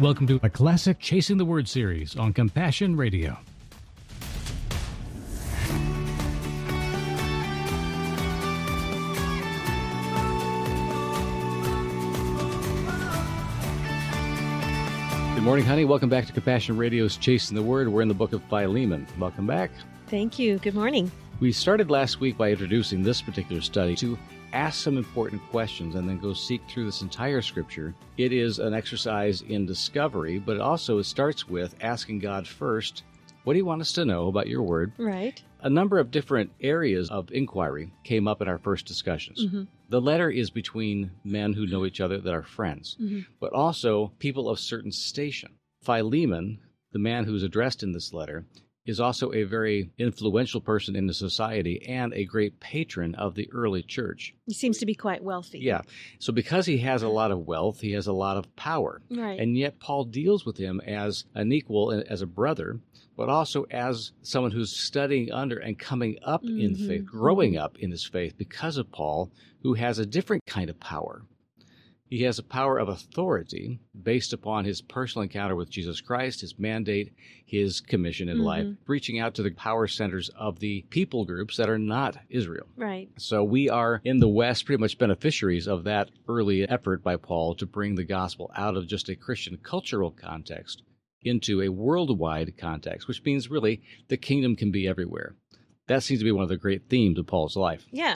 Welcome to a classic Chasing the Word series on Compassion Radio. Good morning, honey. Welcome back to Compassion Radio's Chasing the Word. We're in the book of Philemon. Welcome back. Thank you. Good morning. We started last week by introducing this particular study to ask some important questions and then go seek through this entire scripture. It is an exercise in discovery, but it starts with asking God first, what do you want us to know about your word? Right. A number of different areas of inquiry came up in our first discussions. Mm-hmm. The letter is between men who know each other that are friends, but also people of certain station. Philemon, the man who's addressed in this letter, is also a very influential person in the society and a great patron of the early church. He seems to be quite wealthy. Yeah. So because he has a lot of wealth, he has a lot of power. Right. And yet Paul deals with him as an equal, as a brother, but also as someone who's studying under and coming up in faith, growing up in his faith because of Paul, who has a different kind of power. He has a power of authority based upon his personal encounter with Jesus Christ, his mandate, his commission in life, reaching out to the power centers of the people groups that are not Israel. Right. So we are in the West pretty much beneficiaries of that early effort by Paul to bring the gospel out of just a Christian cultural context into a worldwide context, which means really the kingdom can be everywhere. That seems to be one of the great themes of Paul's life. Yeah.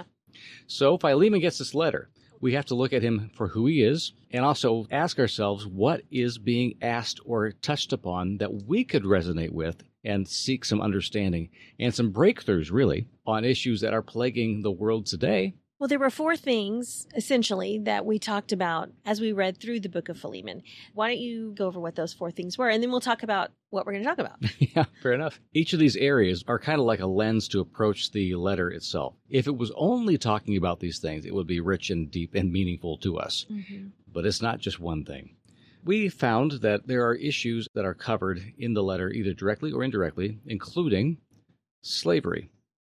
So Philemon gets this letter. We have to look at him for who he is and also ask ourselves what is being asked or touched upon that we could resonate with and seek some understanding and some breakthroughs, really, on issues that are plaguing the world today. Well, there were 4 things, essentially, that we talked about as we read through the book of Philemon. Why don't you go over what those 4 things were, and then we'll talk about what we're going to talk about. Yeah, fair enough. Each of these areas are kind of like a lens to approach the letter itself. If it was only talking about these things, it would be rich and deep and meaningful to us. But it's not just one thing. We found that there are issues that are covered in the letter, either directly or indirectly, including slavery,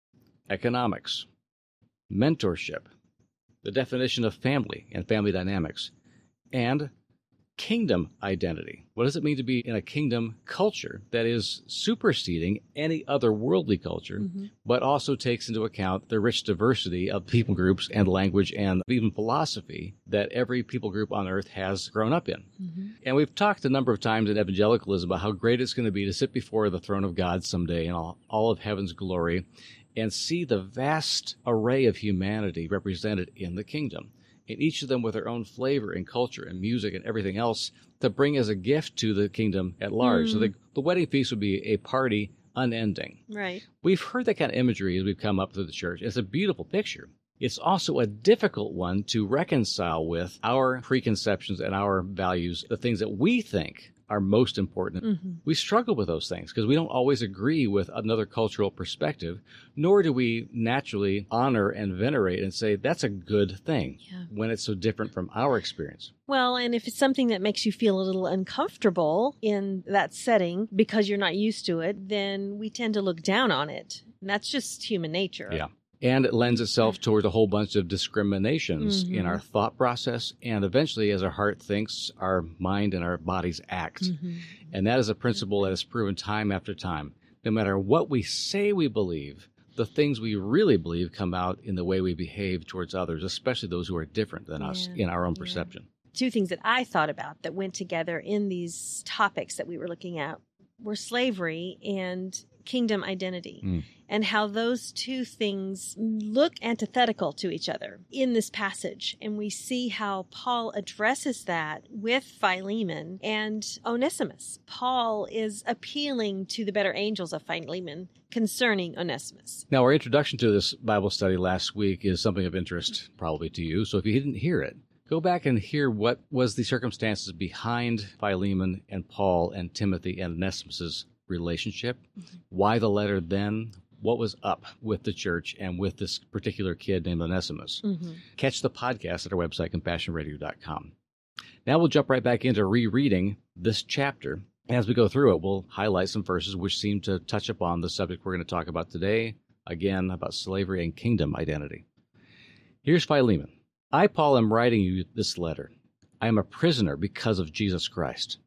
economics, mentorship, the definition of family and family dynamics, and kingdom identity. What does it mean to be in a kingdom culture that is superseding any other worldly culture, but also takes into account the rich diversity of people groups and language and even philosophy that every people group on earth has grown up in? And we've talked a number of times in evangelicalism about how great it's going to be to sit before the throne of God someday in all of heaven's glory and see the vast array of humanity represented in the kingdom, and each of them with their own flavor and culture and music and everything else to bring as a gift to the kingdom at large. So the wedding feast would be a party unending. Right. We've heard that kind of imagery as we've come up through the church. It's a beautiful picture. It's also a difficult one to reconcile with our preconceptions and our values, the things that we think are most important. We struggle with those things because we don't always agree with another cultural perspective, nor do we naturally honor and venerate and say that's a good thing when it's so different from our experience. Well, and if it's something that makes you feel a little uncomfortable in that setting because you're not used to it, then we tend to look down on it. And that's just human nature. Yeah. And it lends itself towards a whole bunch of discriminations in our thought process. And eventually, as our heart thinks, our mind and our bodies act. And that is a principle that is proven time after time. No matter what we say we believe, the things we really believe come out in the way we behave towards others, especially those who are different than us in our own perception. 2 things that I thought about that went together in these topics that we were looking at were slavery and kingdom identity, and how those 2 things look antithetical to each other in this passage. And we see how Paul addresses that with Philemon and Onesimus. Paul is appealing to the better angels of Philemon concerning Onesimus. Now, our introduction to this Bible study last week is something of interest probably to you. So if you didn't hear it, go back and hear what was the circumstances behind Philemon and Paul and Timothy and Onesimus' relationship, why the letter then, what was up with the church and with this particular kid named Onesimus. Catch the podcast at our website, CompassionRadio.com. Now we'll jump right back into rereading this chapter. As we go through it, we'll highlight some verses which seem to touch upon the subject we're going to talk about today, again, about slavery and kingdom identity. Here's Philemon. I, Paul, am writing you this letter. I am a prisoner because of Jesus Christ.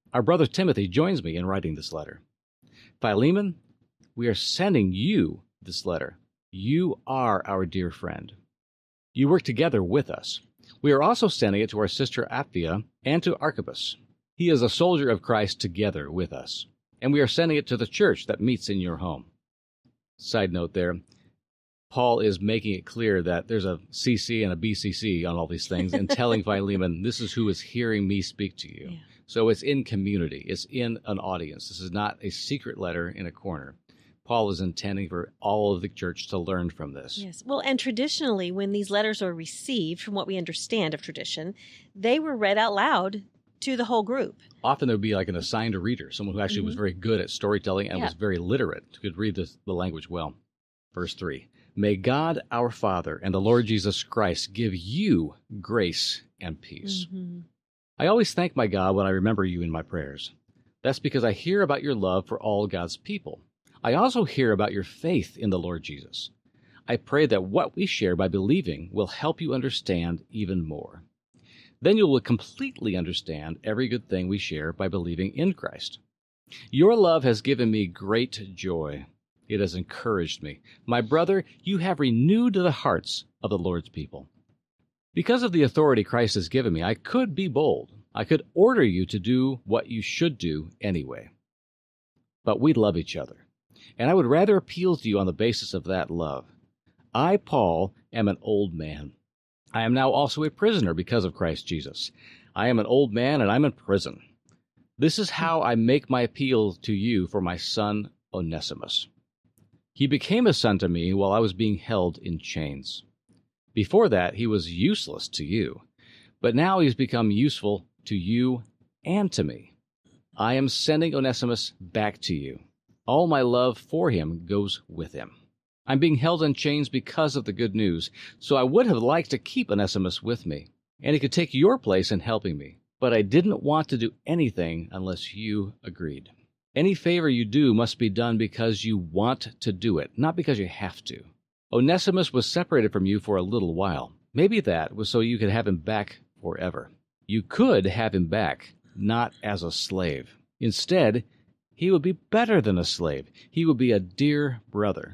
Our brother Timothy joins me in writing this letter. Philemon, we are sending you this letter. You are our dear friend. You work together with us. We are also sending it to our sister Apphia and to Archippus. He is a soldier of Christ together with us. And we are sending it to the church that meets in your home. Side note there, Paul is making it clear that there's a CC and a BCC on all these things and telling Philemon, this is who is hearing me speak to you. Yeah. So it's in community. It's in an audience. This is not a secret letter in a corner. Paul is intending for all of the church to learn from this. Yes. Well, and traditionally, when these letters are received, from what we understand of tradition, they were read out loud to the whole group. Often there would be like an assigned reader, someone who actually was very good at storytelling and was very literate, could read the language well. Verse 3, May God our Father and the Lord Jesus Christ give you grace and peace. Mm-hmm. I always thank my God when I remember you in my prayers. That's because I hear about your love for all God's people. I also hear about your faith in the Lord Jesus. I pray that what we share by believing will help you understand even more. Then you will completely understand every good thing we share by believing in Christ. Your love has given me great joy. It has encouraged me. My brother, you have renewed the hearts of the Lord's people. Because of the authority Christ has given me, I could be bold. I could order you to do what you should do anyway. But we love each other, and I would rather appeal to you on the basis of that love. I, Paul, am an old man. I am now also a prisoner because of Christ Jesus. I am an old man, and I'm in prison. This is how I make my appeal to you for my son Onesimus. He became a son to me while I was being held in chains. Before that, he was useless to you, but now he's become useful to you and to me. I am sending Onesimus back to you. All my love for him goes with him. I'm being held in chains because of the good news, so I would have liked to keep Onesimus with me, and he could take your place in helping me, but I didn't want to do anything unless you agreed. Any favor you do must be done because you want to do it, not because you have to. Onesimus was separated from you for a little while. Maybe that was so you could have him back forever. You could have him back, not as a slave. Instead, he would be better than a slave. He would be a dear brother.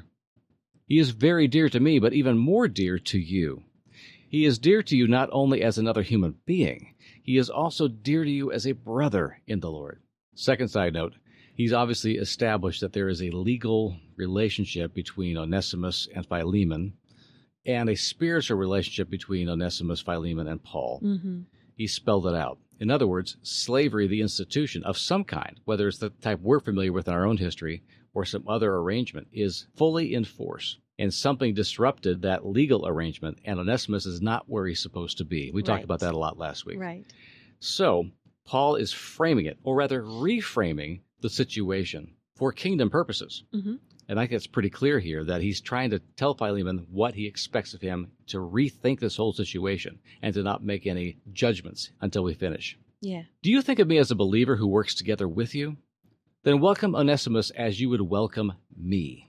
He is very dear to me, but even more dear to you. He is dear to you not only as another human being, he is also dear to you as a brother in the Lord. Second side note, he's obviously established that there is a legal relationship between Onesimus and Philemon, and a spiritual relationship between Onesimus, Philemon, and Paul. Mm-hmm. He spelled it out. In other words, slavery, the institution of some kind, whether it's the type we're familiar with in our own history or some other arrangement, is fully in force. And something disrupted that legal arrangement, and Onesimus is not where he's supposed to be. We talked about that a lot last week. Right. So Paul is framing it, or rather reframing the situation for kingdom purposes. Mm-hmm. And I think it's pretty clear here that he's trying to tell Philemon what he expects of him, to rethink this whole situation and to not make any judgments until we finish. Yeah. Do you think of me as a believer who works together with you? Then welcome Onesimus as you would welcome me.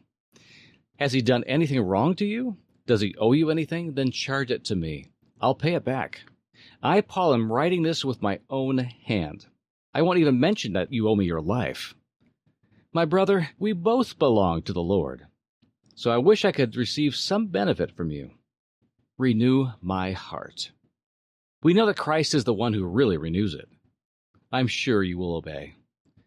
Has he done anything wrong to you? Does he owe you anything? Then charge it to me. I'll pay it back. I, Paul, am writing this with my own hand. I won't even mention that you owe me your life. My brother, we both belong to the Lord, so I wish I could receive some benefit from you. Renew my heart. We know that Christ is the one who really renews it. I'm sure you will obey.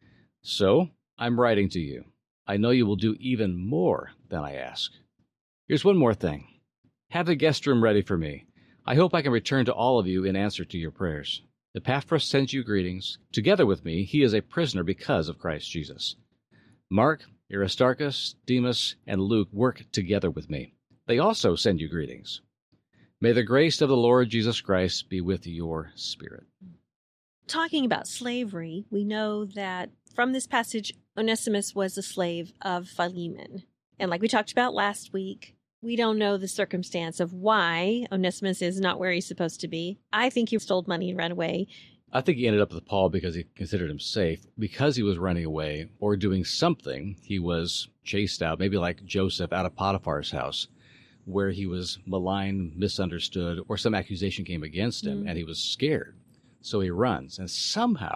So, I'm writing to you. I know you will do even more than I ask. Here's one more thing. Have the guest room ready for me. I hope I can return to all of you in answer to your prayers. Epaphras sends you greetings. Together with me, he is a prisoner because of Christ Jesus. Mark, Aristarchus, Demas, and Luke work together with me. They also send you greetings. May the grace of the Lord Jesus Christ be with your spirit. Talking about slavery, we know that from this passage, Onesimus was a slave of Philemon. And like we talked about last week, we don't know the circumstance of why Onesimus is not where he's supposed to be. I think he stole money and ran away. I think he ended up with Paul because he considered him safe. Because he was running away or doing something, he was chased out, maybe like Joseph out of Potiphar's house, where he was maligned, misunderstood, or some accusation came against him, and he was scared. So he runs, and somehow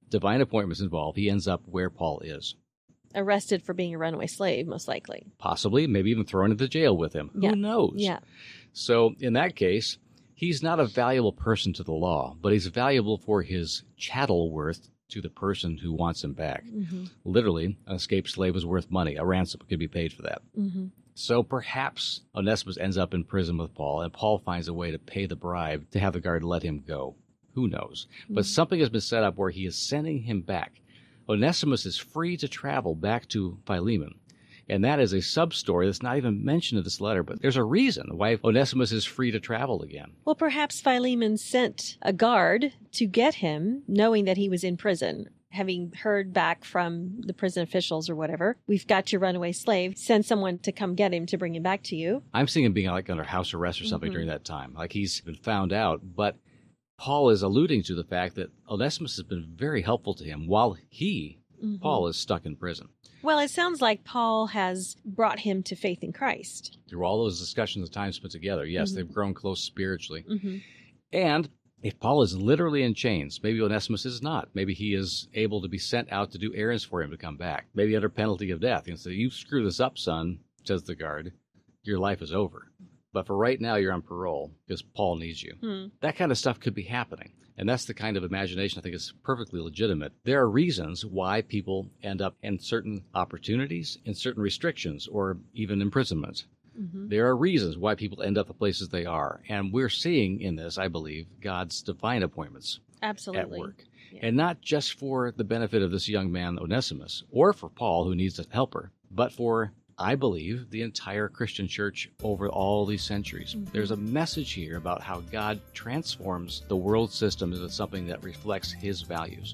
divine appointments involved, he ends up where Paul is. Arrested for being a runaway slave, most likely. Possibly, maybe even thrown into jail with him. Yeah. Who knows? Yeah. So in that case, he's not a valuable person to the law, but he's valuable for his chattel worth to the person who wants him back. Mm-hmm. Literally, an escaped slave is worth money. A ransom could be paid for that. Mm-hmm. So perhaps Onesimus ends up in prison with Paul, and Paul finds a way to pay the bribe to have the guard let him go. Who knows? Mm-hmm. But something has been set up where he is sending him back. Onesimus is free to travel back to Philemon. And that is a sub-story that's not even mentioned in this letter, but there's a reason why Onesimus is free to travel again. Well, perhaps Philemon sent a guard to get him, knowing that he was in prison. Having heard back from the prison officials or whatever, we've got your runaway slave, send someone to come get him to bring him back to you. I'm seeing him being like under house arrest or something during that time. Like he's been found out, but Paul is alluding to the fact that Onesimus has been very helpful to him while Paul, is stuck in prison. Well, it sounds like Paul has brought him to faith in Christ. Through all those discussions and time spent together, yes, they've grown close spiritually. And if Paul is literally in chains, maybe Onesimus is not. Maybe he is able to be sent out to do errands for him to come back, maybe under penalty of death. And say, you screw this up, son, says the guard, your life is over. But for right now, you're on parole because Paul needs you. That kind of stuff could be happening. And that's the kind of imagination I think is perfectly legitimate. There are reasons why people end up in certain opportunities, in certain restrictions, or even imprisonment. There are reasons why people end up the places they are. And we're seeing in this, I believe, God's divine appointments at work. Yeah. And not just for the benefit of this young man, Onesimus, or for Paul, who needs a helper, but for, I believe, the entire Christian church over all these centuries. There's a message here about how God transforms the world system into something that reflects his values.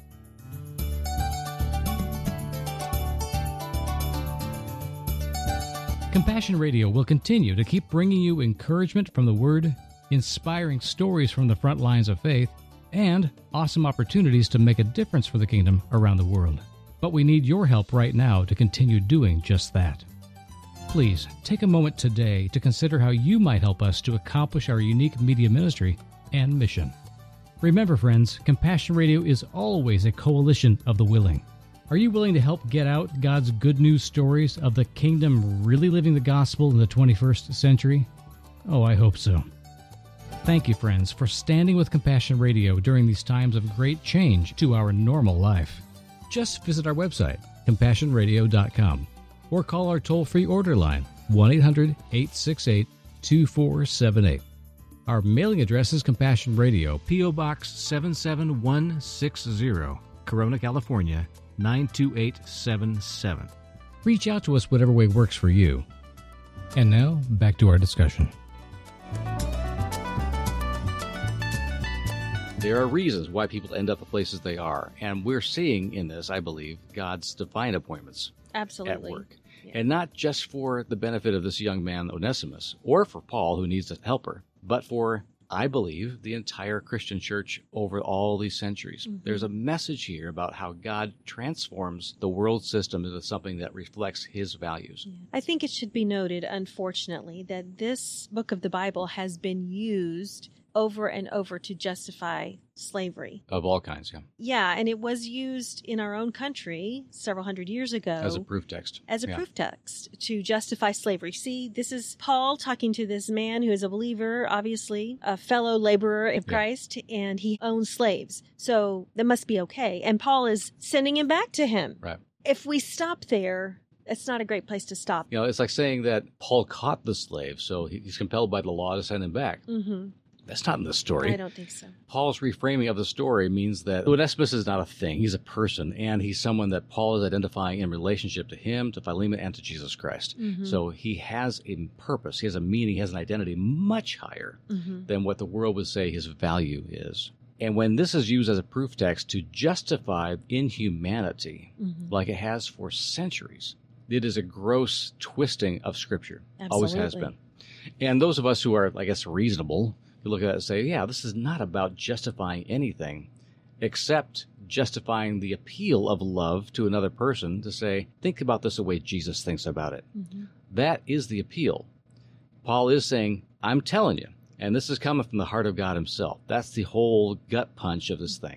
Compassion Radio will continue to keep bringing you encouragement from the Word, inspiring stories from the front lines of faith, and awesome opportunities to make a difference for the kingdom around the world. But we need your help right now to continue doing just that. Please take a moment today to consider how you might help us to accomplish our unique media ministry and mission. Remember, friends, Compassion Radio is always a coalition of the willing. Are you willing to help get out God's good news stories of the kingdom really living the gospel in the 21st century? Oh, I hope so. Thank you, friends, for standing with Compassion Radio during these times of great change to our normal life. Just visit our website, CompassionRadio.com, or call our toll-free order line, 1-800-868-2478. Our mailing address is Compassion Radio, P.O. Box 77160, Corona, California, 92877. Reach out to us whatever way works for you. And now, back to our discussion. There are reasons why people end up the places they are. And we're seeing in this, I believe, God's divine appointments at work. Yeah. And not just for the benefit of this young man, Onesimus, or for Paul, who needs a helper, but for, I believe, the entire Christian church over all these centuries. There's a message here about how God transforms the world system into something that reflects his values. Yeah. I think it should be noted, unfortunately, that this book of the Bible has been used over and over to justify slavery. Of all kinds, yeah. Yeah, and it was used in our own country several hundred years ago. As a proof text. As a proof text to justify slavery. See, this is Paul talking to this man who is a believer, obviously, a fellow laborer of Christ, and he owns slaves. So that must be okay. And Paul is sending him back to him. Right. If we stop there, it's not a great place to stop. You know, it's like saying that Paul caught the slave, so he's compelled by the law to send him back. That's not in the story. I don't think so. Paul's reframing of the story means that Onesimus is not a thing. He's a person, and he's someone that Paul is identifying in relationship to him, to Philemon, and to Jesus Christ. So he has a purpose, he has a meaning, he has an identity much higher than what the world would say his value is. And when this is used as a proof text to justify inhumanity, like it has for centuries, it is a gross twisting of Scripture. Absolutely. Always has been. And those of us who are, I guess, reasonable, you look at it and say, yeah, this is not about justifying anything except justifying the appeal of love to another person to say, think about this the way Jesus thinks about it. That is the appeal. Paul is saying, I'm telling you, and this is coming from the heart of God himself. That's the whole gut punch of this thing.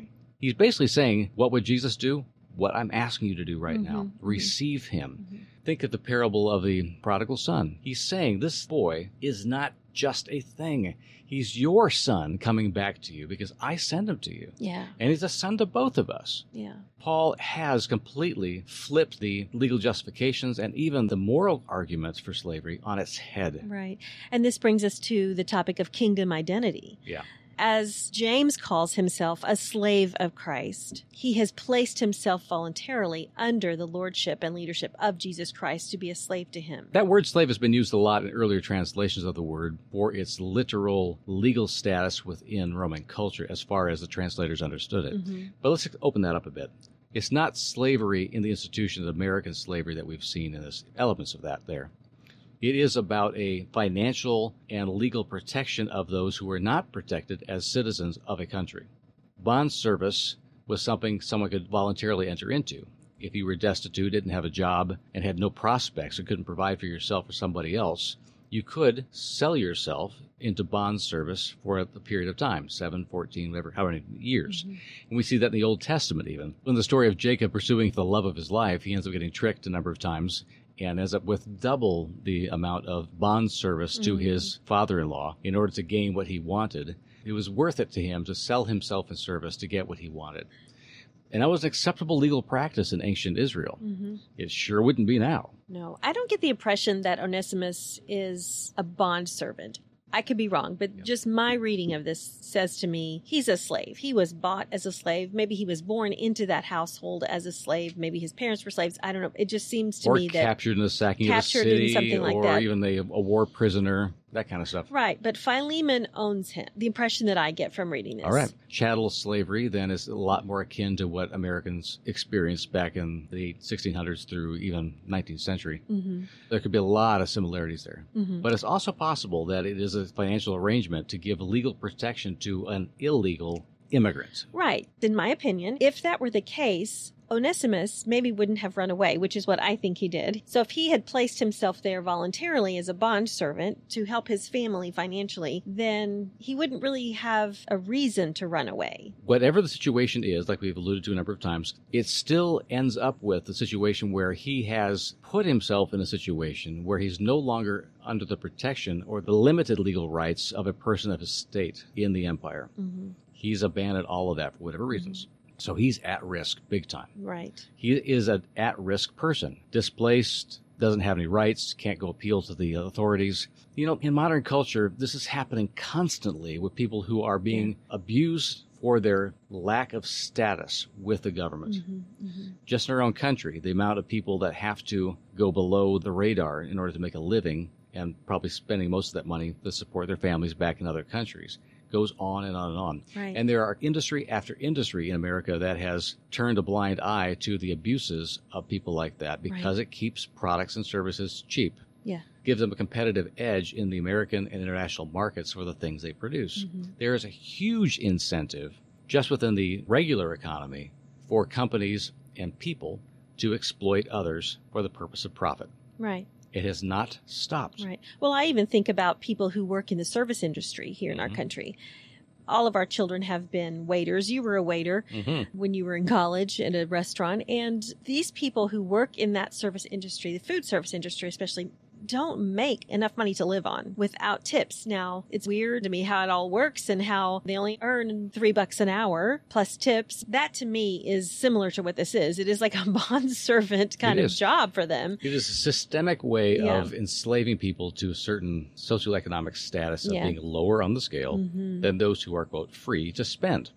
He's basically saying, what would Jesus do? What I'm asking you to do right now. Receive him. Think of the parable of the prodigal son. He's saying this boy is not just a thing. He's your son coming back to you because I sent him to you. Yeah. And he's a son to both of us. Yeah. Paul has completely flipped the legal justifications and even the moral arguments for slavery on its head. Right. And this brings us to the topic of kingdom identity. Yeah. As James calls himself a slave of Christ, he has placed himself voluntarily under the lordship and leadership of Jesus Christ to be a slave to him. That word slave has been used a lot in earlier translations of the word for its literal legal status within Roman culture as far as the translators understood it. But let's open that up a bit. It's not slavery in the institution of American slavery that we've seen, and there's elements of that there. It is about a financial and legal protection of those who are not protected as citizens of a country. Bond service was something someone could voluntarily enter into. If you were destitute, didn't have a job, and had no prospects or couldn't provide for yourself or somebody else, you could sell yourself into bond service for a period of time, 7, 14, whatever, how many years. And we see that in the Old Testament even. In the story of Jacob pursuing the love of his life, he ends up getting tricked a number of times and ends up with double the amount of bond service to his father-in-law in order to gain what he wanted. It was worth it to him to sell himself in service to get what he wanted. And that was an acceptable legal practice in ancient Israel. It sure wouldn't be now. No, I don't get the impression that Onesimus is a bond servant. I could be wrong, but just my reading of this says to me he's a slave. He was bought as a slave. Maybe he was born into that household as a slave. Maybe his parents were slaves. I don't know. It just seems to me that... Or captured in the sacking of the captured city, in something like or that. even a war prisoner, that kind of stuff. Right, but Philemon owns him. The impression that I get from reading this. All right. Chattel slavery then is a lot more akin to what Americans experienced back in the 1600s through even 19th century. There could be a lot of similarities there. But it's also possible that it is a financial arrangement to give legal protection to an illegal immigrant. Right. In my opinion, if that were the case, Onesimus maybe wouldn't have run away, which is what I think he did. So if he had placed himself there voluntarily as a bond servant to help his family financially, then he wouldn't really have a reason to run away. Whatever the situation is, like we've alluded to a number of times, it still ends up with the situation where he has put himself in a situation where he's no longer under the protection or the limited legal rights of a person of his state in the empire. He's abandoned all of that for whatever reasons. So he's at risk big time. Right. He is an at-risk person, displaced, doesn't have any rights, can't go appeal to the authorities. You know, in modern culture, this is happening constantly with people who are being abused for their lack of status with the government. Just in our own country, the amount of people that have to go below the radar in order to make a living and probably spending most of that money to support their families back in other countries goes on and on and on. Right. And there are industry after industry in America that has turned a blind eye to the abuses of people like that because it keeps products and services cheap. Yeah. Gives them a competitive edge in the American and international markets for the things they produce. There is a huge incentive just within the regular economy for companies and people to exploit others for the purpose of profit. Right. It has not stopped. Right. Well, I even think about people who work in the service industry here in our country. All of our children have been waiters. You were a waiter when you were in college at a restaurant. And these people who work in that service industry, the food service industry especially, don't make enough money to live on without tips. Now, it's weird to me how it all works and how they only earn $3 an hour plus tips. That to me is similar to what this is. It is like a bond servant kind of job for them. It is a systemic way of enslaving people to a certain socioeconomic status of being lower on the scale than those who are, quote, free to spend.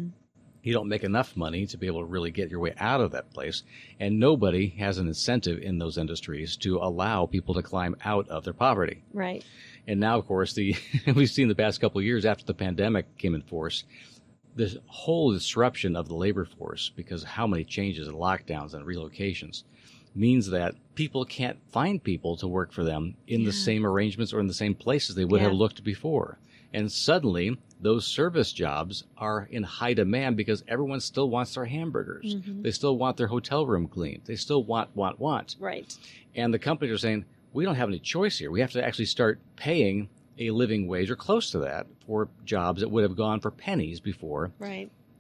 You don't make enough money to be able to really get your way out of that place. And nobody has an incentive in those industries to allow people to climb out of their poverty. Right. And now, of course, we've seen the past couple of years after the pandemic came in force, this whole disruption of the labor force because of how many changes and lockdowns and relocations means that people can't find people to work for them in the same arrangements or in the same places they would have looked before. And suddenly, those service jobs are in high demand because everyone still wants their hamburgers. They still want their hotel room cleaned. They still want. Right. And the companies are saying, we don't have any choice here. We have to actually start paying a living wage or close to that for jobs that would have gone for pennies before. Right.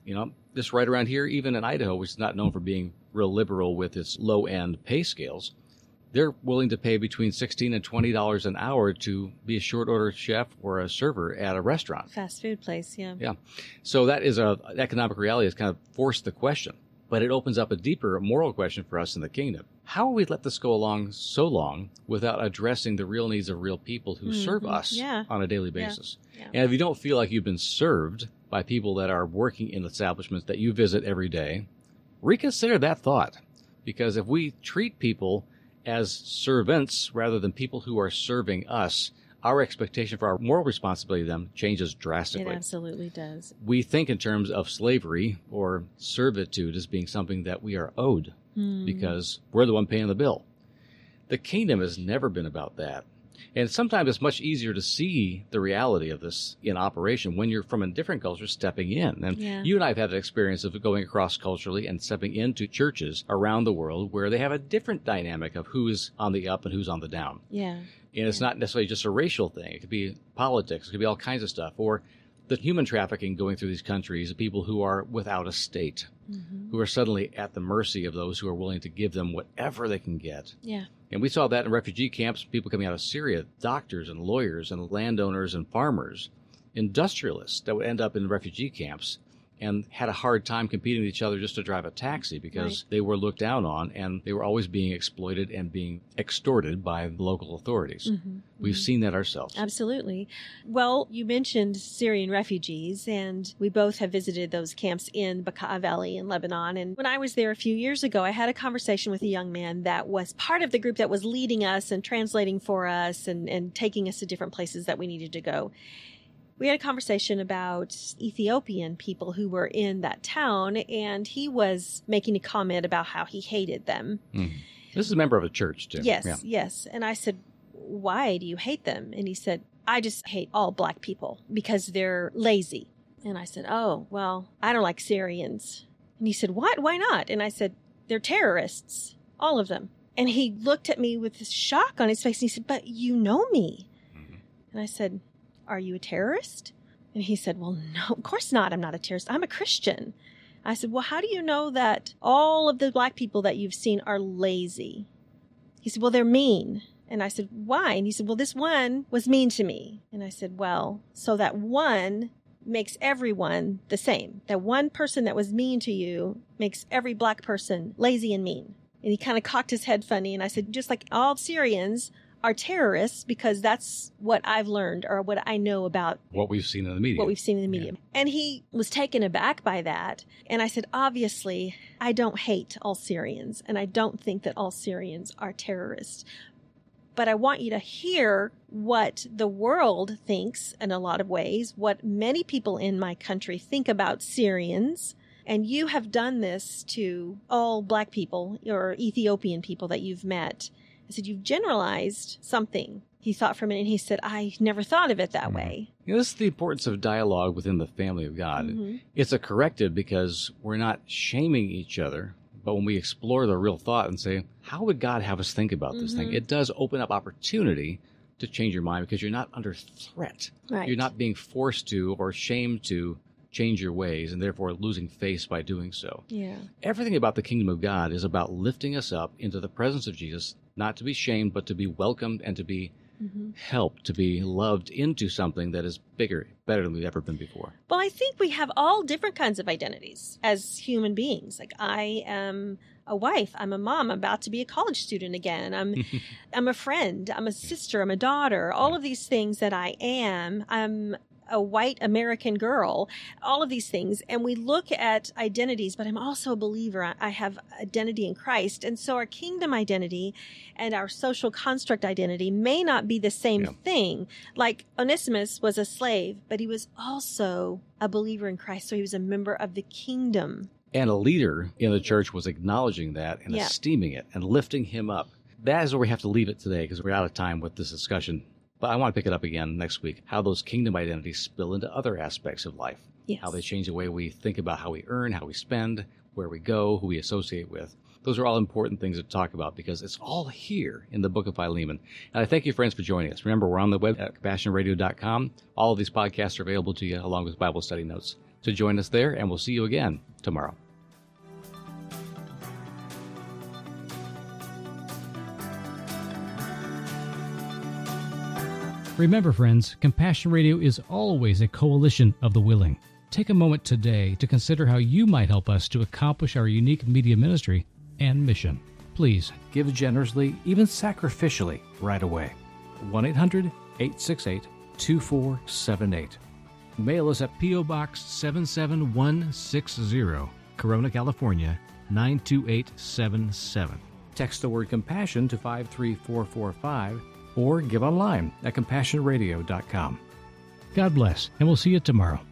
Just right around here, even in Idaho, which is not known for being real liberal with its low-end pay scales, they're willing to pay between $16 and $20 an hour to be a short-order chef or a server at a restaurant. Fast food place, yeah. Yeah. So that is an economic reality that's kind of forced the question. But it opens up a deeper moral question for us in the kingdom. How will we let this go along so long without addressing the real needs of real people who serve us on a daily basis? Yeah. And if you don't feel like you've been served by people that are working in establishments that you visit every day, reconsider that thought. Because if we treat people as servants rather than people who are serving us, our expectation for our moral responsibility to them changes drastically. It absolutely does. We think in terms of slavery or servitude as being something that we are owed because we're the one paying the bill. The kingdom has never been about that. And sometimes it's much easier to see the reality of this in operation when you're from a different culture stepping in. And you and I have had an experience of going across culturally and stepping into churches around the world where they have a different dynamic of who's on the up and who's on the down. Yeah. And it's not necessarily just a racial thing. It could be politics. It could be all kinds of stuff. Or the human trafficking going through these countries of people who are without a state, who are suddenly at the mercy of those who are willing to give them whatever they can get. Yeah. And we saw that in refugee camps, people coming out of Syria, doctors and lawyers and landowners and farmers, industrialists that would end up in refugee camps and had a hard time competing with each other just to drive a taxi because they were looked down on and they were always being exploited and being extorted by the local authorities. We've seen that ourselves. Absolutely. Well, you mentioned Syrian refugees, and we both have visited those camps in Bekaa Valley in Lebanon. And when I was there a few years ago, I had a conversation with a young man that was part of the group that was leading us and translating for us and taking us to different places that we needed to go. We had a conversation about Ethiopian people who were in that town, and he was making a comment about how he hated them. This is a member of a church, too. Yes. And I said, why do you hate them? And he said, I just hate all black people because they're lazy. And I said, oh, well, I don't like Syrians. And he said, what? Why not? And I said, they're terrorists, all of them. And he looked at me with this shock on his face, and he said, but you know me. And I said, are you a terrorist? And he said, well, no, of course not. I'm not a terrorist. I'm a Christian. I said, well, how do you know that all of the black people that you've seen are lazy? He said, well, they're mean. And I said, why? And he said, well, this one was mean to me. And I said, well, so that one makes everyone the same. That one person that was mean to you makes every black person lazy and mean. And he kind of cocked his head funny. And I said, just like all Syrians are terrorists, because that's what I've learned or what I know about what we've seen in the media. Yeah. And he was taken aback by that. And I said, obviously, I don't hate all Syrians, and I don't think that all Syrians are terrorists. But I want you to hear what the world thinks in a lot of ways, what many people in my country think about Syrians. And you have done this to all black people or Ethiopian people that you've met. I said, you've generalized something. He thought for a minute, and he said, I never thought of it that way. This is the importance of dialogue within the family of God. It's a corrective because we're not shaming each other, but when we explore the real thought and say, how would God have us think about this thing? It does open up opportunity to change your mind because you're not under threat. Right. You're not being forced to or shamed to change your ways and therefore losing face by doing so. Yeah. Everything about the kingdom of God is about lifting us up into the presence of Jesus, not to be shamed, but to be welcomed and to be helped, to be loved into something that is bigger, better than we've ever been before. Well, I think we have all different kinds of identities as human beings. Like, I am a wife, I'm a mom, I'm about to be a college student again, I'm a friend, I'm a sister, I'm a daughter, all of these things that I am. I'm a white American girl, all of these things. And we look at identities, but I'm also a believer. I have identity in Christ. And so our kingdom identity and our social construct identity may not be the same thing. Like Onesimus was a slave, but he was also a believer in Christ. So he was a member of the kingdom. And a leader in the church was acknowledging that and esteeming it and lifting him up. That is where we have to leave it today because we're out of time with this discussion. But I want to pick it up again next week, how those kingdom identities spill into other aspects of life, how they change the way we think about how we earn, how we spend, where we go, who we associate with. Those are all important things to talk about because it's all here in the book of Philemon. And I thank you, friends, for joining us. Remember, we're on the web at CompassionRadio.com. All of these podcasts are available to you along with Bible study notes. So join us there, and we'll see you again tomorrow. Remember, friends, Compassion Radio is always a coalition of the willing. Take a moment today to consider how you might help us to accomplish our unique media ministry and mission. Please give generously, even sacrificially, right away. 1-800-868-2478. Mail us at P.O. Box 77160, Corona, California, 92877. Text the word compassion to 53445 or give online at compassionradio.com. God bless, and we'll see you tomorrow.